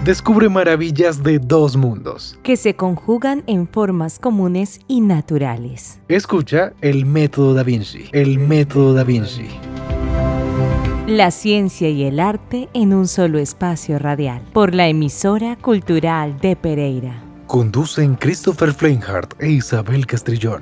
Descubre maravillas de dos mundos que se conjugan en formas comunes y naturales. Escucha El Método Da Vinci. El Método Da Vinci. La ciencia y el arte en un solo espacio radial. Por la emisora cultural de Pereira. Conducen Christopher Fleinhardt e Isabel Castrillón.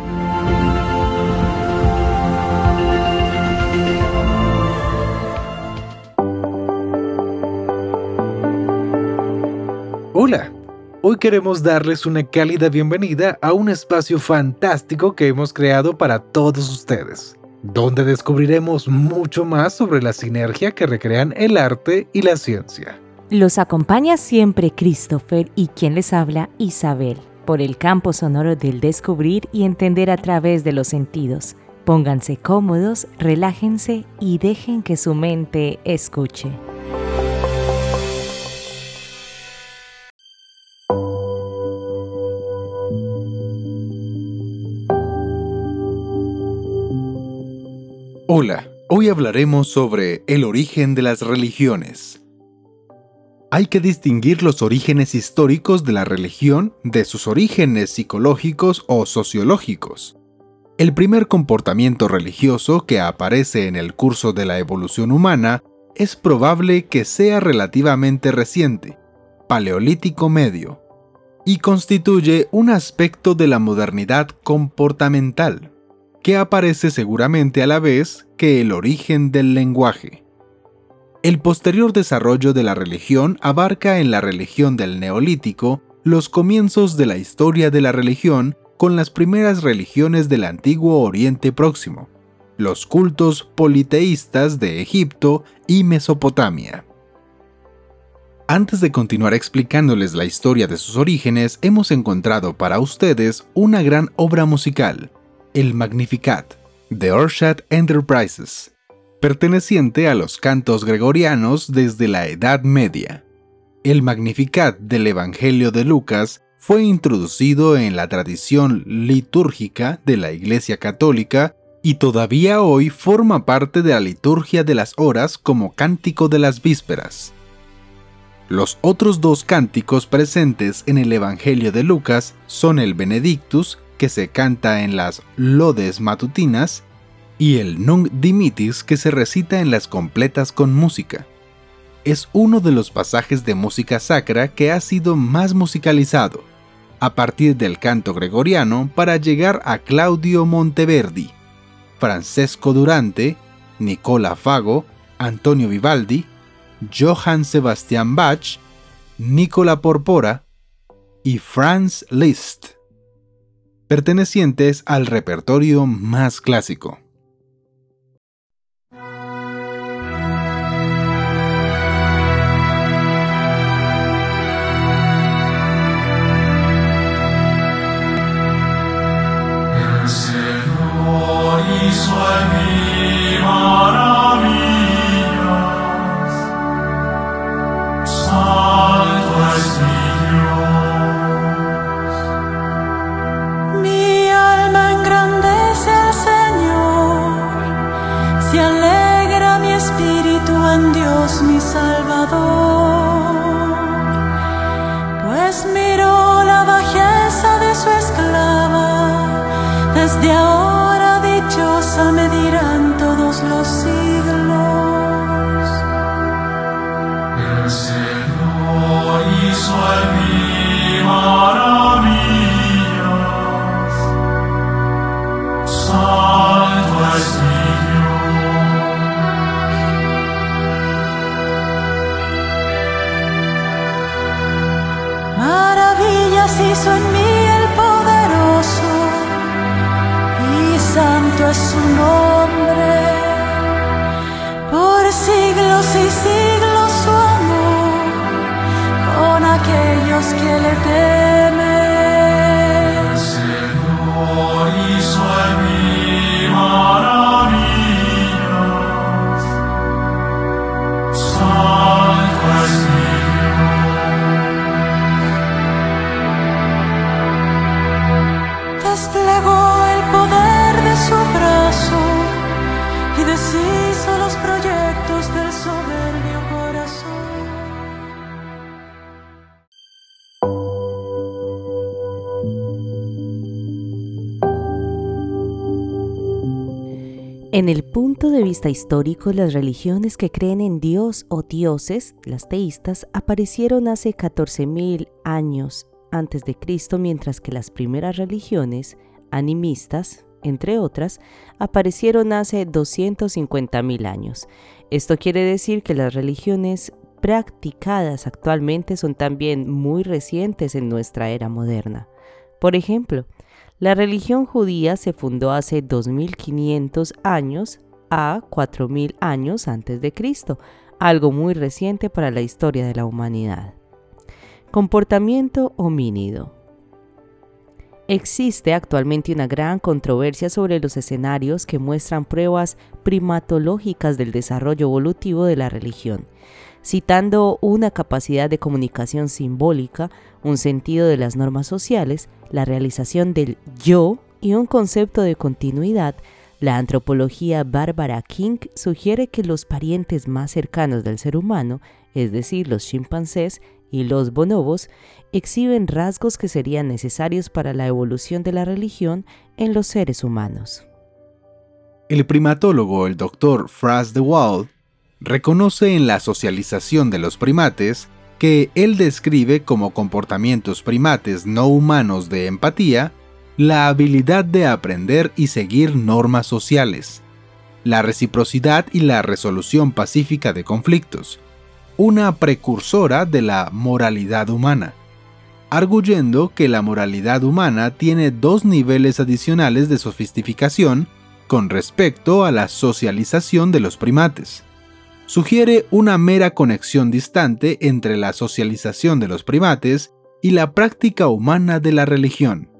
Hola, hoy queremos darles una cálida bienvenida a un espacio fantástico que hemos creado para todos ustedes, donde descubriremos mucho más sobre la sinergia que recrean el arte y la ciencia. Los acompaña siempre Christopher y quien les habla, Isabel, por el campo sonoro del descubrir y entender a través de los sentidos. Pónganse cómodos, relájense y dejen que su mente escuche. Hola, hoy hablaremos sobre el origen de las religiones. Hay que distinguir los orígenes históricos de la religión de sus orígenes psicológicos o sociológicos. El primer comportamiento religioso que aparece en el curso de la evolución humana es probable que sea relativamente reciente, Paleolítico Medio, y constituye un aspecto de la modernidad comportamental, que aparece seguramente a la vez que el origen del lenguaje. El posterior desarrollo de la religión abarca en la religión del Neolítico los comienzos de la historia de la religión con las primeras religiones del antiguo Oriente Próximo, los cultos politeístas de Egipto y Mesopotamia. Antes de continuar explicándoles la historia de sus orígenes, hemos encontrado para ustedes una gran obra musical, el Magnificat, de Orshad Enterprises, perteneciente a los cantos gregorianos desde la Edad Media. El Magnificat del Evangelio de Lucas fue introducido en la tradición litúrgica de la Iglesia Católica y todavía hoy forma parte de la liturgia de las horas como cántico de las vísperas. Los otros dos cánticos presentes en el Evangelio de Lucas son el Benedictus, que se canta en las Laudes matutinas, y el Nunc Dimittis, que se recita en las completas con música. Es uno de los pasajes de música sacra que ha sido más musicalizado, a partir del canto gregoriano para llegar a Claudio Monteverdi, Francesco Durante, Nicola Fago, Antonio Vivaldi, Johann Sebastian Bach, Nicola Porpora y Franz Liszt, pertenecientes al repertorio más clásico. El Señor hizo en mí maravillas, santo es mi en Dios mi Salvador, pues miró la bajeza de su esclava. Desde ahora dichosa me dirán todos los siglos. El Señor hizo en mí maravillas, santo es mi hizo en mí el poderoso, y santo es su nombre. Por siglos y siglos su amor con aquellos que le temen. El Señor hizo en mí maravillas, santo es mi desplegó el poder de su brazo y deshizo los proyectos del soberbio corazón. En el punto de vista histórico, las religiones que creen en Dios o dioses, las teístas, aparecieron hace 14.000 años antes de Cristo, mientras que las primeras religiones animistas, entre otras, aparecieron hace 250.000 años. Esto quiere decir que las religiones practicadas actualmente son también muy recientes en nuestra era moderna. Por ejemplo, la religión judía se fundó hace 2.500 años a 4.000 años antes de Cristo, algo muy reciente para la historia de la humanidad. Comportamiento homínido. Existe actualmente una gran controversia sobre los escenarios que muestran pruebas primatológicas del desarrollo evolutivo de la religión, citando una capacidad de comunicación simbólica, un sentido de las normas sociales, la realización del yo y un concepto de continuidad. La antropología Barbara King sugiere que los parientes más cercanos del ser humano, es decir, los chimpancés y los bonobos, exhiben rasgos que serían necesarios para la evolución de la religión en los seres humanos. El primatólogo, el Dr. Fras de Waal, reconoce en la socialización de los primates que él describe como comportamientos primates no humanos de empatía, la habilidad de aprender y seguir normas sociales, la reciprocidad y la resolución pacífica de conflictos, una precursora de la moralidad humana, arguyendo que la moralidad humana tiene dos niveles adicionales de sofisticación con respecto a la socialización de los primates. Sugiere una mera conexión distante entre la socialización de los primates y la práctica humana de la religión.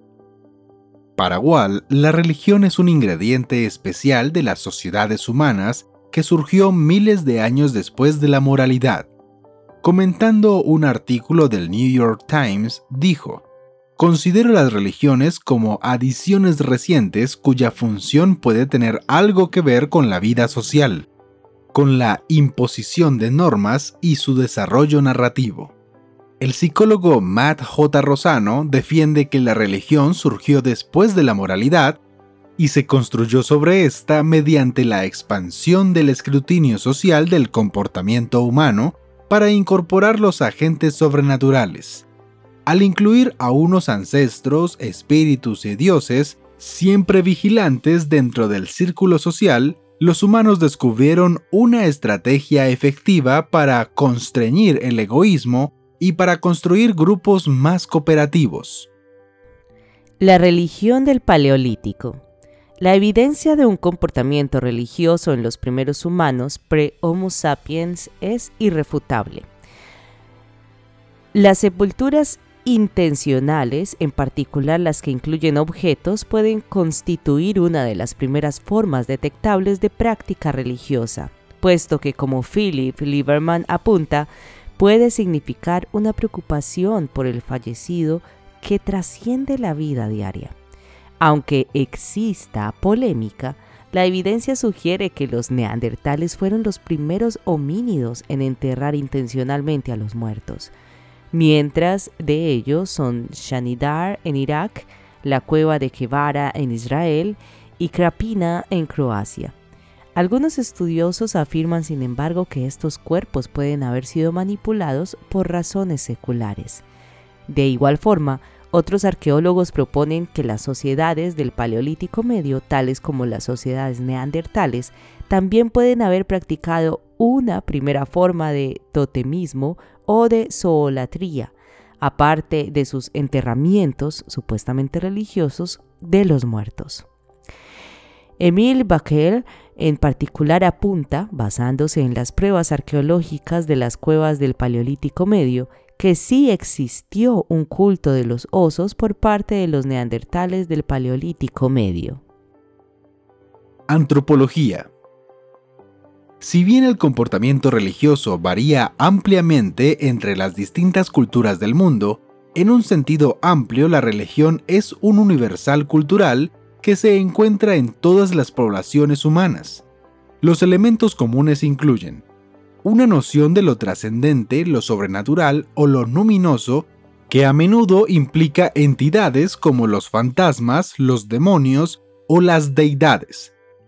Para Waal, la religión es un ingrediente especial de las sociedades humanas que surgió miles de años después de la moralidad. Comentando un artículo del New York Times, dijo: "Considero las religiones como adiciones recientes cuya función puede tener algo que ver con la vida social, con la imposición de normas y su desarrollo narrativo". El psicólogo Matt J. Rosano defiende que la religión surgió después de la moralidad y se construyó sobre esta mediante la expansión del escrutinio social del comportamiento humano para incorporar los agentes sobrenaturales. Al incluir a unos ancestros, espíritus y dioses siempre vigilantes dentro del círculo social, los humanos descubrieron una estrategia efectiva para constreñir el egoísmo y para construir grupos más cooperativos. La religión del Paleolítico. La evidencia de un comportamiento religioso en los primeros humanos pre-Homo sapiens es irrefutable. Las sepulturas intencionales, en particular las que incluyen objetos, pueden constituir una de las primeras formas detectables de práctica religiosa, puesto que, como Philip Lieberman apunta, puede significar una preocupación por el fallecido que trasciende la vida diaria. Aunque exista polémica, la evidencia sugiere que los neandertales fueron los primeros homínidos en enterrar intencionalmente a los muertos, mientras de ellos son Shanidar en Irak, la cueva de Kevara en Israel y Krapina en Croacia. Algunos estudiosos afirman, sin embargo, que estos cuerpos pueden haber sido manipulados por razones seculares. De igual forma, otros arqueólogos proponen que las sociedades del Paleolítico Medio, tales como las sociedades neandertales, también pueden haber practicado una primera forma de totemismo o de zoolatría, aparte de sus enterramientos supuestamente religiosos de los muertos. Émile Becquerel en particular apunta, basándose en las pruebas arqueológicas de las cuevas del Paleolítico Medio, que sí existió un culto de los osos por parte de los neandertales del Paleolítico Medio. Antropología. Si bien el comportamiento religioso varía ampliamente entre las distintas culturas del mundo, en un sentido amplio la religión es un universal cultural que se encuentra en todas las poblaciones humanas. Los elementos comunes incluyen una noción de lo trascendente, lo sobrenatural o lo luminoso, que a menudo implica entidades como los fantasmas, los demonios o las deidades,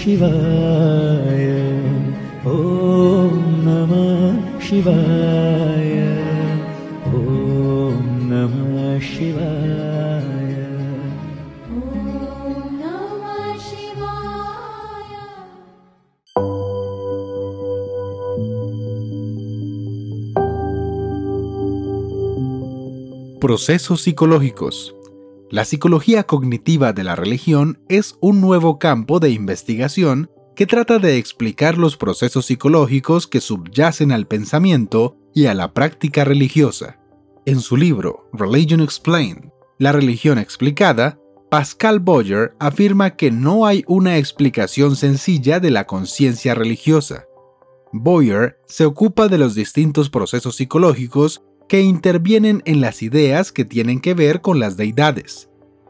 Shivaya. Om Namah Shivaya. Om Namah Shivaya. Om Namah Shivaya. Procesos psicológicos. La psicología cognitiva de la religión es un nuevo campo de investigación que trata de explicar los procesos psicológicos que subyacen al pensamiento y a la práctica religiosa. En su libro Religion Explained, La religión explicada, Pascal Boyer afirma que no hay una explicación sencilla de la conciencia religiosa. Boyer se ocupa de los distintos procesos psicológicos que intervienen en las ideas que tienen que ver con las deidades.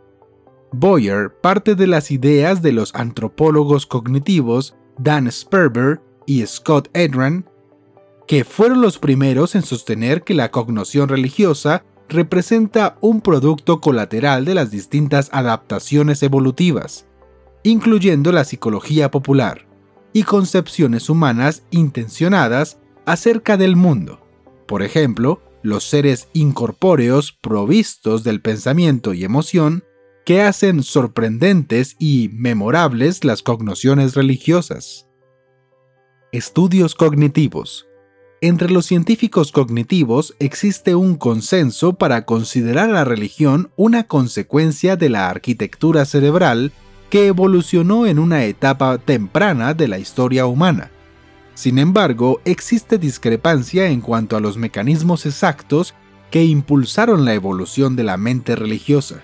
Boyer parte de las ideas de los antropólogos cognitivos Dan Sperber y Scott Edran, que fueron los primeros en sostener que la cognición religiosa representa un producto colateral de las distintas adaptaciones evolutivas, incluyendo la psicología popular, y concepciones humanas intencionadas acerca del mundo. Por ejemplo, los seres incorpóreos provistos del pensamiento y emoción que hacen sorprendentes y memorables las cogniciones religiosas. Estudios cognitivos. Entre los científicos cognitivos existe un consenso para considerar la religión una consecuencia de la arquitectura cerebral que evolucionó en una etapa temprana de la historia humana. Sin embargo, existe discrepancia en cuanto a los mecanismos exactos que impulsaron la evolución de la mente religiosa.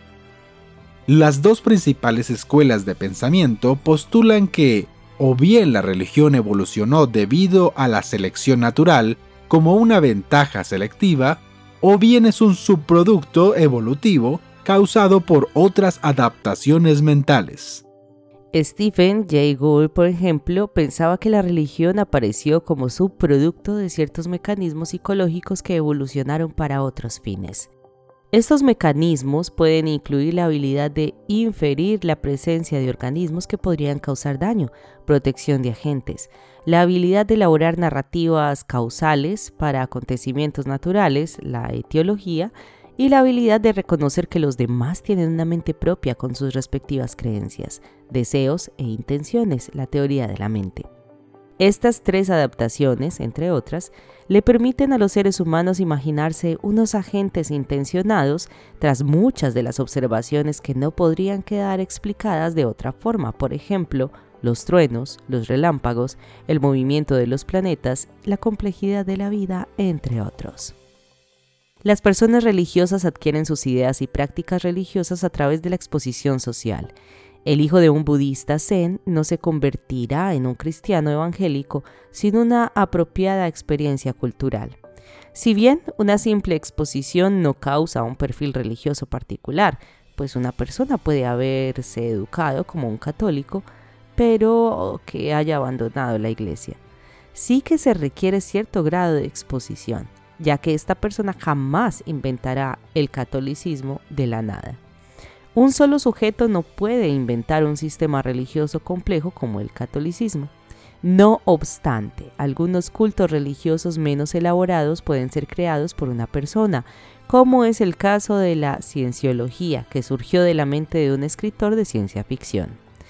Las dos principales escuelas de pensamiento postulan que, o bien la religión evolucionó debido a la selección natural como una ventaja selectiva, o bien es un subproducto evolutivo causado por otras adaptaciones mentales. Stephen Jay Gould, por ejemplo, pensaba que la religión apareció como subproducto de ciertos mecanismos psicológicos que evolucionaron para otros fines. Estos mecanismos pueden incluir la habilidad de inferir la presencia de organismos que podrían causar daño, protección de agentes, la habilidad de elaborar narrativas causales para acontecimientos naturales, la etiología, y la habilidad de reconocer que los demás tienen una mente propia con sus respectivas creencias, deseos e intenciones, la teoría de la mente. Estas tres adaptaciones, entre otras, le permiten a los seres humanos imaginarse unos agentes intencionados tras muchas de las observaciones que no podrían quedar explicadas de otra forma, por ejemplo, los truenos, los relámpagos, el movimiento de los planetas, la complejidad de la vida, entre otros. Las personas religiosas adquieren sus ideas y prácticas religiosas a través de la exposición social. El hijo de un budista zen no se convertirá en un cristiano evangélico sin una apropiada experiencia cultural. Si bien una simple exposición no causa un perfil religioso particular, pues una persona puede haberse educado como un católico, pero que haya abandonado la iglesia. Sí que se requiere cierto grado de exposición, ya que esta persona jamás inventará el catolicismo de la nada. Un solo sujeto no puede inventar un sistema religioso complejo como el catolicismo. No obstante, algunos cultos religiosos menos elaborados pueden ser creados por una persona, como es el caso de la cienciología, que surgió de la mente de un escritor de ciencia ficción.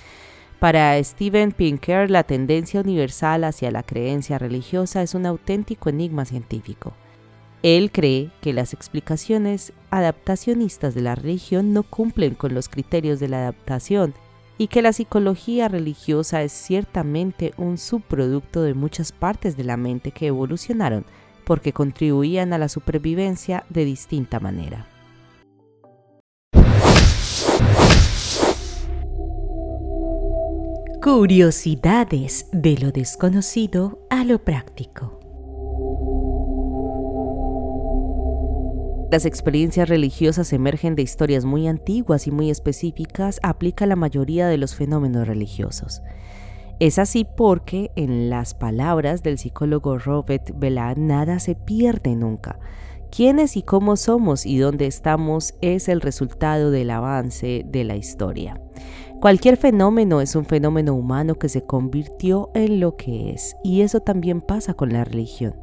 Para Steven Pinker, la tendencia universal hacia la creencia religiosa es un auténtico enigma científico. Él cree que las explicaciones adaptacionistas de la religión no cumplen con los criterios de la adaptación y que la psicología religiosa es ciertamente un subproducto de muchas partes de la mente que evolucionaron porque contribuían a la supervivencia de distinta manera. Curiosidades de lo desconocido a lo práctico. Las experiencias religiosas emergen de historias muy antiguas y muy específicas, aplica la mayoría de los fenómenos religiosos. Es así porque, en las palabras del psicólogo Robert Bellah, nada se pierde nunca. Quiénes y cómo somos y dónde estamos es el resultado del avance de la historia. Cualquier fenómeno es un fenómeno humano que se convirtió en lo que es, y eso también pasa con la religión.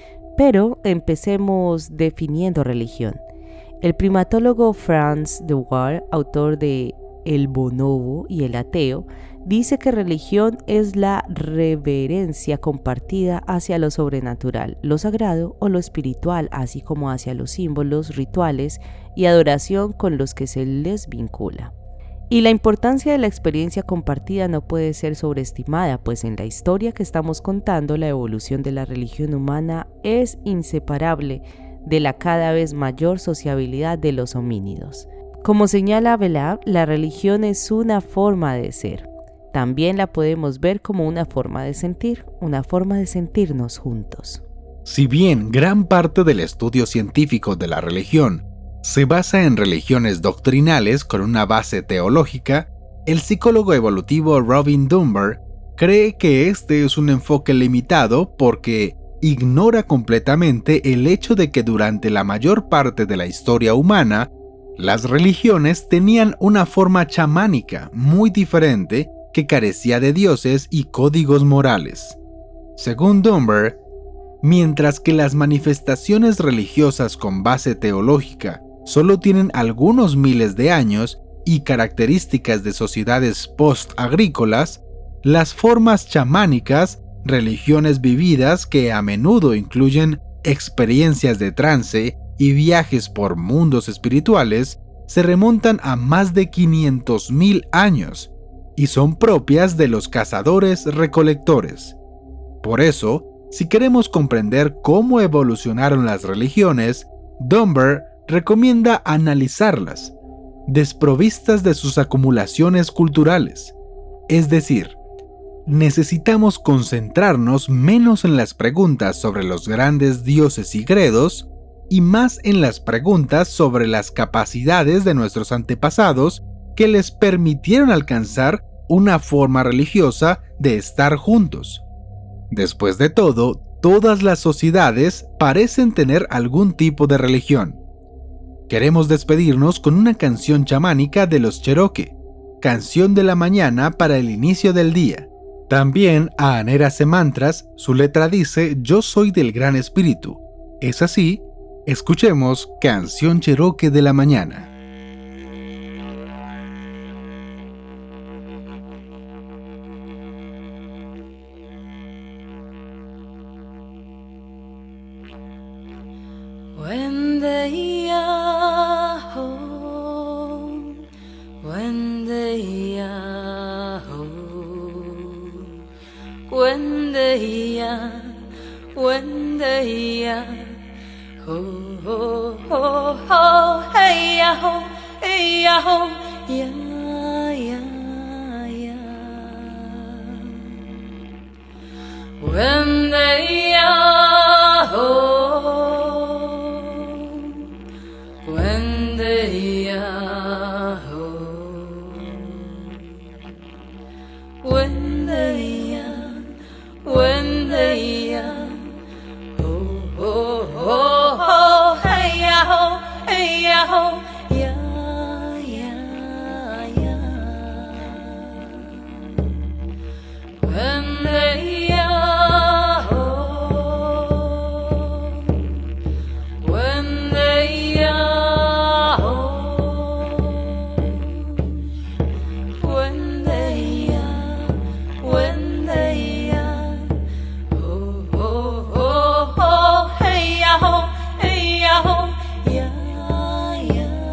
Pero empecemos definiendo religión. El primatólogo Franz de Waal, autor de El bonobo y el ateo, dice que religión es la reverencia compartida hacia lo sobrenatural, lo sagrado o lo espiritual, así como hacia los símbolos, rituales y adoración con los que se les vincula. Y la importancia de la experiencia compartida no puede ser sobreestimada, pues en la historia que estamos contando, la evolución de la religión humana es inseparable de la cada vez mayor sociabilidad de los homínidos. Como señala Belab, la religión es una forma de ser. También la podemos ver como una forma de sentir, una forma de sentirnos juntos. Si bien gran parte del estudio científico de la religión se basa en religiones doctrinales con una base teológica, el psicólogo evolutivo Robin Dunbar cree que este es un enfoque limitado porque ignora completamente el hecho de que durante la mayor parte de la historia humana, las religiones tenían una forma chamánica muy diferente que carecía de dioses y códigos morales. Según Dunbar, mientras que las manifestaciones religiosas con base teológica solo tienen algunos miles de años y características de sociedades post-agrícolas, las formas chamánicas, religiones vividas que a menudo incluyen experiencias de trance y viajes por mundos espirituales, se remontan a más de 500.000 años y son propias de los cazadores-recolectores. Por eso, si queremos comprender cómo evolucionaron las religiones, Dunbar recomienda analizarlas, desprovistas de sus acumulaciones culturales. Es decir, necesitamos concentrarnos menos en las preguntas sobre los grandes dioses y credos y más en las preguntas sobre las capacidades de nuestros antepasados que les permitieron alcanzar una forma religiosa de estar juntos. Después de todo, todas las sociedades parecen tener algún tipo de religión. Queremos despedirnos con una canción chamánica de los Cherokee, Canción de la Mañana para el inicio del día. También Aaner hace mantras, su letra dice: Yo soy del Gran Espíritu. ¿Es así? Escuchemos Canción Cherokee de la Mañana. Ho ho ho ho, hey ya ho, ya ya ya. When they are home, when they are home, when they are, when they are, oh oh oh oh, hey ya ho, ya ya ya. When they are home, when they are home, when they are, when they are, oh oh oh oh, hey ya ho, ya ya ya.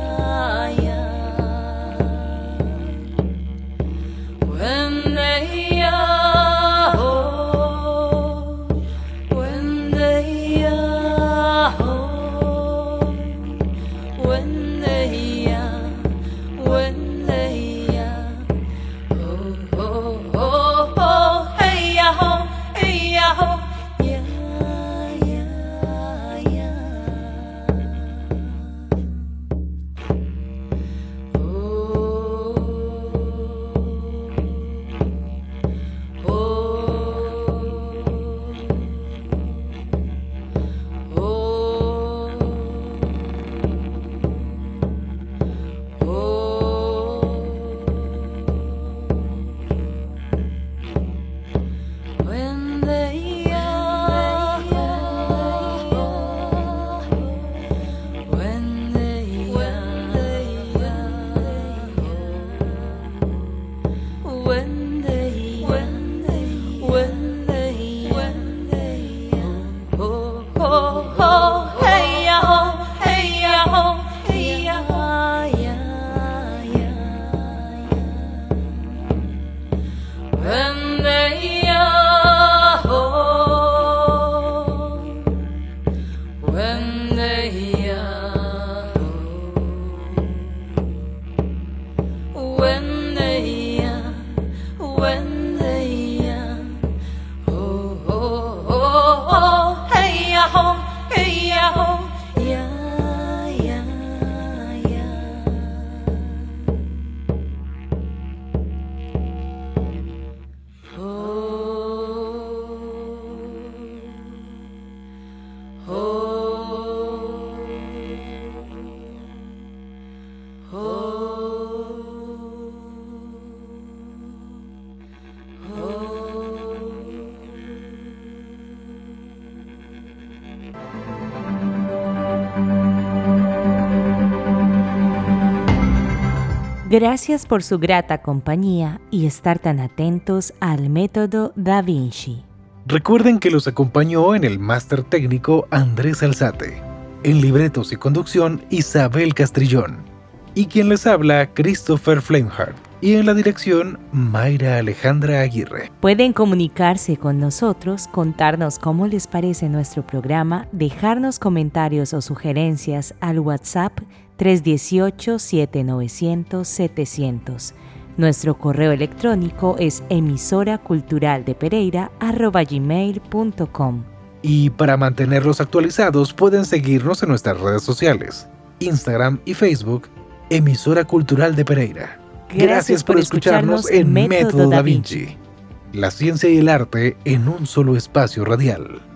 Gracias por su grata compañía y estar tan atentos al método Da Vinci. Recuerden que los acompañó en el máster técnico Andrés Alzate, en libretos y conducción Isabel Castrillón, y quien les habla Christopher Flamehart, y en la dirección Mayra Alejandra Aguirre. Pueden comunicarse con nosotros, contarnos cómo les parece nuestro programa, dejarnos comentarios o sugerencias al WhatsApp 318-7900-700. Nuestro correo electrónico es emisoraculturaldepereira@gmail.com. Y para mantenerlos actualizados pueden seguirnos en nuestras redes sociales, Instagram y Facebook, Emisora Cultural de Pereira. Gracias por escucharnos en Método Da Vinci, la ciencia y el arte en un solo espacio radial.